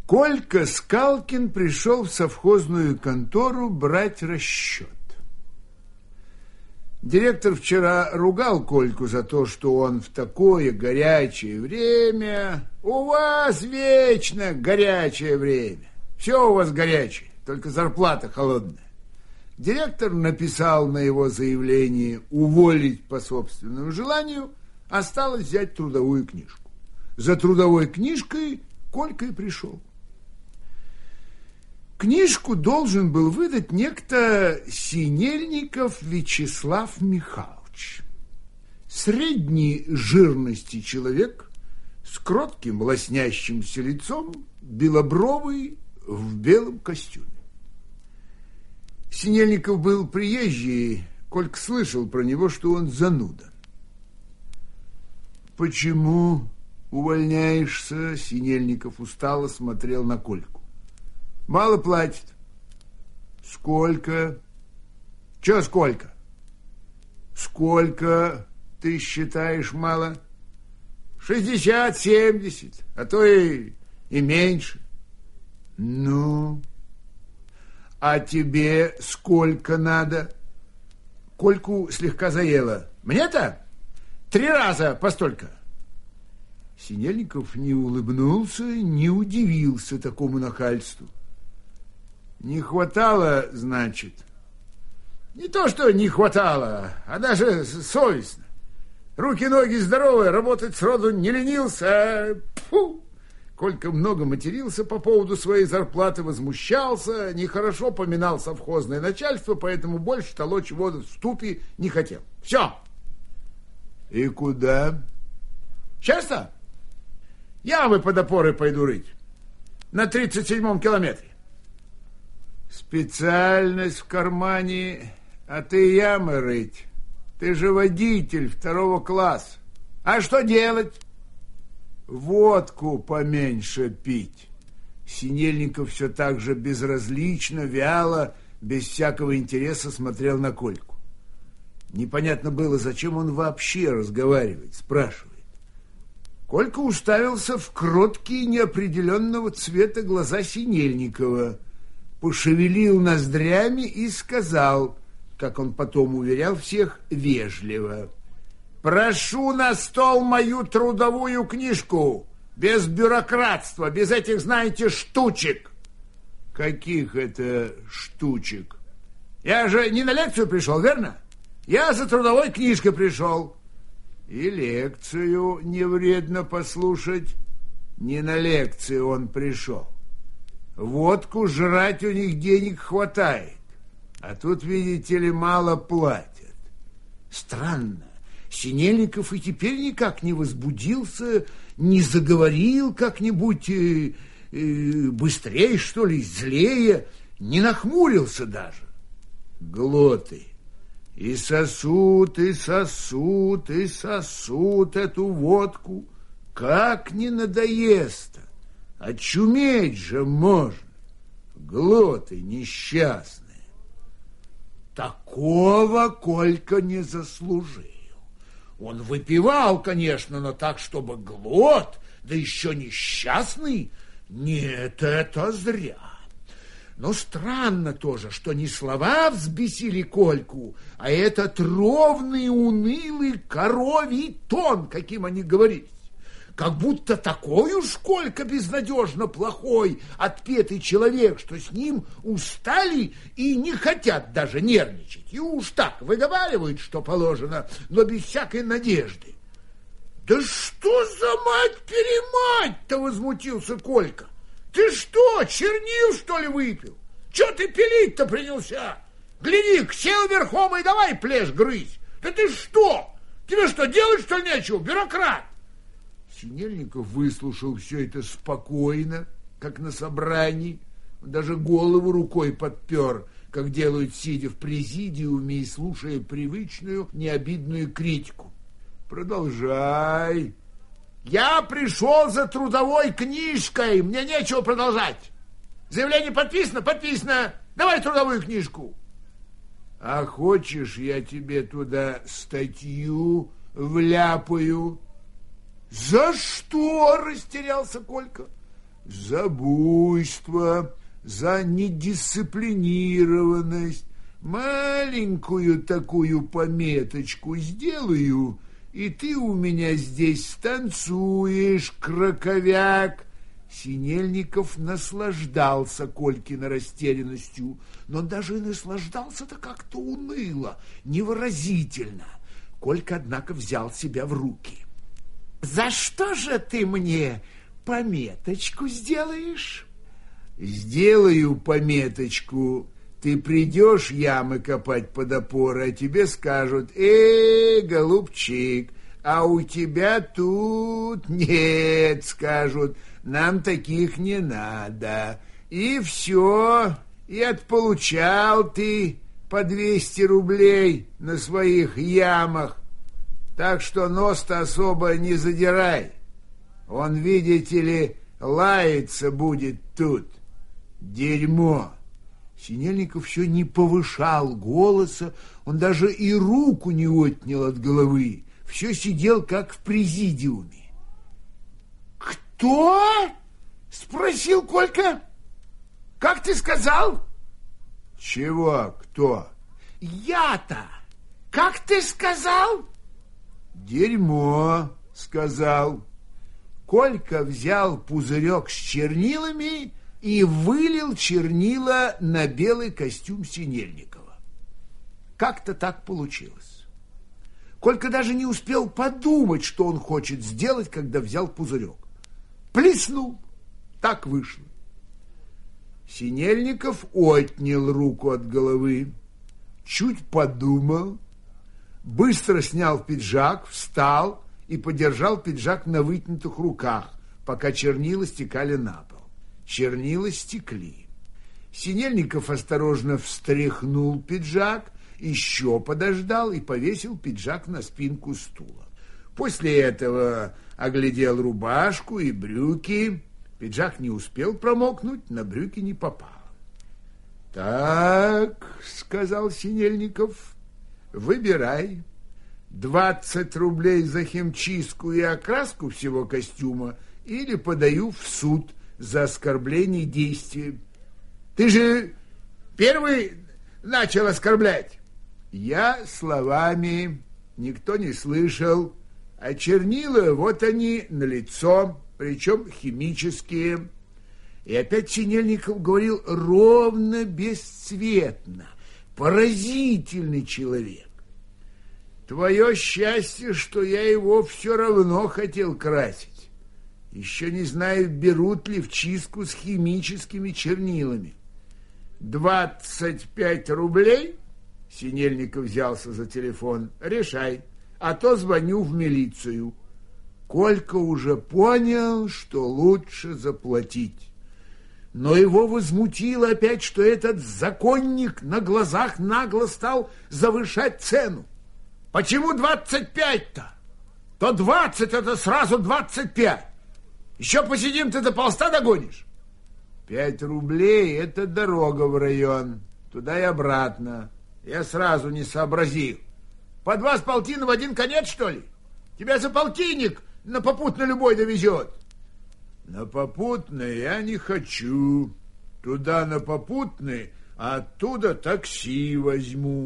Колька Скалкин пришел в совхозную контору брать расчет. Директор вчера ругал Кольку за то, что он в такое горячее время... У вас вечно горячее время. Все у вас горячее, только зарплата холодная. Директор написал на его заявление уволить по собственному желанию, осталось взять трудовую книжку. За трудовой книжкой Колька и пришел. Книжку должен был выдать некто Синельников Вячеслав Михайлович. Средней жирности человек, с кротким лоснящимся лицом, белобровый, в белом костюме. Синельников был приезжий, Колька слышал про него, что он зануда. «Почему увольняешься?» Синельников устало смотрел на Кольку. «Мало платит». «Сколько?» «Чё сколько?» «Сколько ты считаешь мало?» 60, 70, а то и меньше. «Ну, а тебе сколько надо?» Кольку слегка заело. «Мне-то 3 раза постолько». Синельников не улыбнулся, не удивился такому нахальству. «Не хватало, значит?» «Не то, что не хватало, а даже совестно. Руки-ноги здоровые, работать сроду не ленился. Фу!» Колька много матерился по поводу своей зарплаты, возмущался, нехорошо поминал совхозное начальство, поэтому больше толочь воду в ступе не хотел. Все. «И куда?» «Честно? Ямы под опорой пойду рыть. На 37-м километре». «Специальность в кармане, а ты ямы рыть. Ты же водитель 2-го класса. А что делать?» «Водку поменьше пить». Синельников все так же безразлично, вяло, без всякого интереса смотрел на Кольку. Непонятно было, зачем он вообще разговаривает, спрашивает. Колька уставился в кроткие неопределенного цвета глаза Синельникова, пошевелил ноздрями и сказал, как он потом уверял всех, вежливо: «Прошу на стол мою трудовую книжку, без бюрократства, без этих, знаете, штучек». «Каких это штучек?» «Я же не на лекцию пришел, верно? Я за трудовой книжкой пришел». «И лекцию не вредно послушать». Не на лекцию он пришел. Водку жрать у них денег хватает, а тут, видите ли, мало платят. Странно, Синельников и теперь никак не возбудился, не заговорил как-нибудь быстрее, что ли, злее, не нахмурился даже. Глоты. И сосут, и сосут, и сосут эту водку. Как не надоест-то? Очуметь же можно. Глоты несчастные. Такого Колька не заслужил. Он выпивал, конечно, но так, чтобы глот, да еще несчастный. Нет, это зря. Но странно тоже, что не слова взбесили Кольку, а этот ровный, унылый коровий тон, каким они говорили. Как будто такой уж Колька безнадежно плохой, отпетый человек, что с ним устали и не хотят даже нервничать. И уж так выговаривают, что положено, но без всякой надежды. «Да что за мать-перемать-то!» — возмутился Колька. «Ты что, чернил, что ли, выпил? Че ты пилить-то принялся? Гляди, сел верхом и давай плешь грызть. Да ты что? Тебе что, делать, что ли, нечего, бюрократ?» Синельников выслушал все это спокойно, как на собрании, даже голову рукой подпер, как делают, сидя в президиуме и слушая привычную, необидную критику. «Продолжай». «Я пришел за трудовой книжкой, мне нечего продолжать. Заявление подписано? Подписано. Давай трудовую книжку». «А хочешь, я тебе туда статью вляпаю?» «За что?» — растерялся Колька. За буйство, за недисциплинированность. Маленькую такую пометочку сделаю, и ты у меня здесь станцуешь, краковяк. Синельников наслаждался Колькиной растерянностью, но даже и наслаждался-то как-то уныло, невыразительно. Колька, однако, взял себя в руки. «За что же ты мне пометочку сделаешь?» «Сделаю пометочку. Ты придешь ямы копать под опоры, а тебе скажут: голубчик, а у тебя тут нет, скажут, нам таких не надо. И все, и отполучал ты по 200 рублей на своих ямах. Так что нос-то особо не задирай. Он, видите ли, лаяться будет тут. Дерьмо!» Синельников все не повышал голоса, он даже и руку не отнял от головы. Все сидел, как в президиуме. «Кто?» — спросил Колька. «Как ты сказал?» «Чего кто?» «Я-то! Как ты сказал?» «Дерьмо», — сказал. Колька взял пузырек с чернилами и вылил чернила на белый костюм Синельникова. Как-то так получилось. Колька даже не успел подумать, что он хочет сделать, когда взял пузырек. Плеснул. Так вышло. Синельников отнял руку от головы, чуть подумал, быстро снял пиджак, встал и подержал пиджак на вытянутых руках, пока чернила стекали на пол. Чернила стекли. Синельников осторожно встряхнул пиджак, еще подождал и повесил пиджак на спинку стула. После этого оглядел рубашку и брюки. Пиджак не успел промокнуть, на брюки не попало. «Так, — сказал Синельников, — выбирай. 20 рублей за химчистку и окраску всего костюма или подаю в суд за оскорбление действия. Ты же первый начал оскорблять». «Я словами, никто не слышал, а чернила вот они налицо, причем химические». И опять Синельников говорил ровно, бесцветно. Поразительный человек. «Твое счастье, что я его все равно хотел красить. Еще не знаю, берут ли в чистку с химическими чернилами. 25 рублей?» Синельников взялся за телефон. «Решай, а то звоню в милицию». Колька уже понял, что лучше заплатить. Но его возмутило опять, что этот законник на глазах нагло стал завышать цену. «Почему 25-то? То 20, это сразу 25. Еще посидим, ты до полста догонишь». 5 рублей – это дорога в район, туда и обратно. Я сразу не сообразил. По 2 с полтиной в один конец, что ли? Тебя за полтинник на попутно любой довезет. На попутный я не хочу. Туда на попутный, а оттуда такси возьму.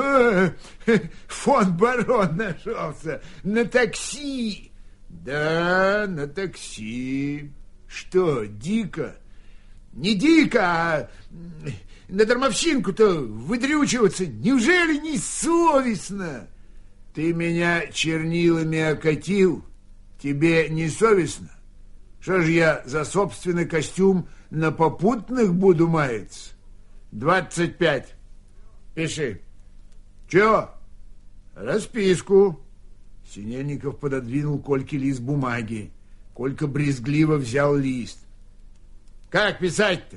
Фон барон нашелся. На такси. Да, на такси. Что, дико? Не дико, а на дармовщинку-то выдрючиваться неужели не совестно? Ты меня чернилами окатил, тебе не совестно? Что ж я за собственный костюм на попутных буду маяться? 25. Пиши. Чего? Расписку. Синельников пододвинул Кольке лист бумаги. Колька брезгливо взял лист. Как писать-то?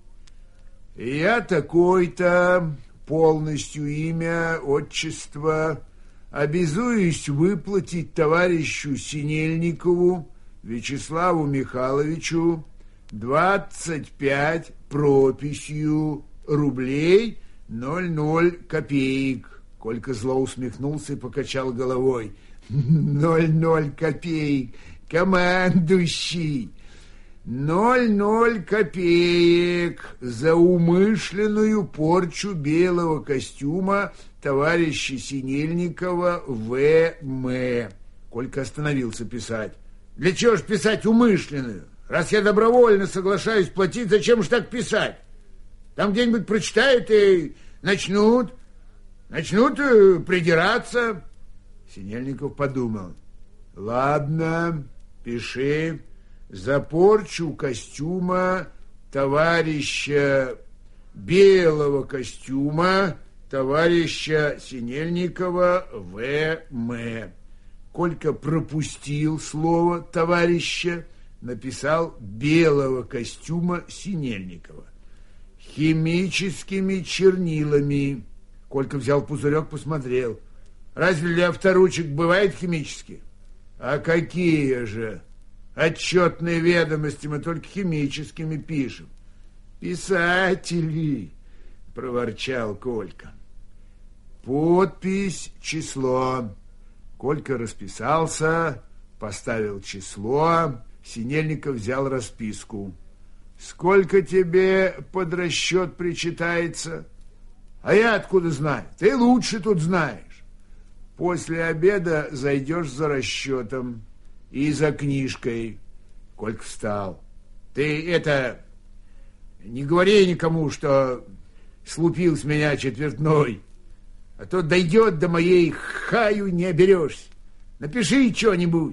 Я такой-то, полностью имя, отчество, обязуюсь выплатить товарищу Синельникову Вячеславу Михайловичу 25 прописью рублей 00 копеек. Колька зло усмехнулся и покачал головой. 00 копеек, командующий. 0,0 копеек за умышленную порчу белого костюма товарища Синельникова В.М. Колька остановился писать. Для чего ж писать умышленную? Раз я добровольно соглашаюсь платить, зачем же так писать? Там где-нибудь прочитают и начнут придираться. Синельников подумал. Ладно, пиши. За порчу костюма товарища белого костюма товарища Синельникова В.М. Колька пропустил слово товарища, написал белого костюма Синельникова. Химическими чернилами. Колька взял пузырек, посмотрел. Разве для авторучек бывает химические? А какие же? Отчетные ведомости мы только химическими пишем. Писатели, проворчал Колька. Подпись, число. Колька расписался, поставил число. Синельников взял расписку. Сколько тебе под расчет причитается? А я откуда знаю? Ты лучше тут знаешь. После обеда зайдешь за расчетом и за книжкой. Колька встал. Ты это... Не говори никому, что слупил с меня четвертной, а то дойдет до моей хаю, не оберешься. Напиши что-нибудь.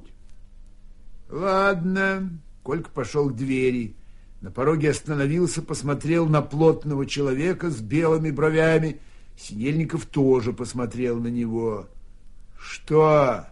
Ладно. Колька пошел к двери. На пороге остановился, посмотрел на плотного человека с белыми бровями. Синельников тоже посмотрел на него. Что?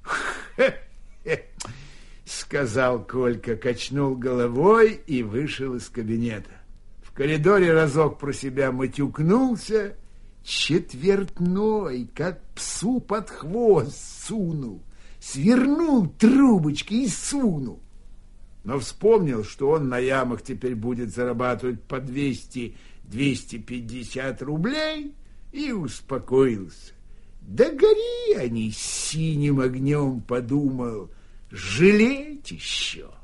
Сказал Колька, качнул головой и вышел из кабинета. В коридоре разок про себя матюкнулся. Четвертной, как псу под хвост сунул. Свернул трубочкой и сунул. Но вспомнил, что он на ямах теперь будет зарабатывать по 200-250 рублей, и успокоился. Да гори они синим огнем, подумал, жалеть еще.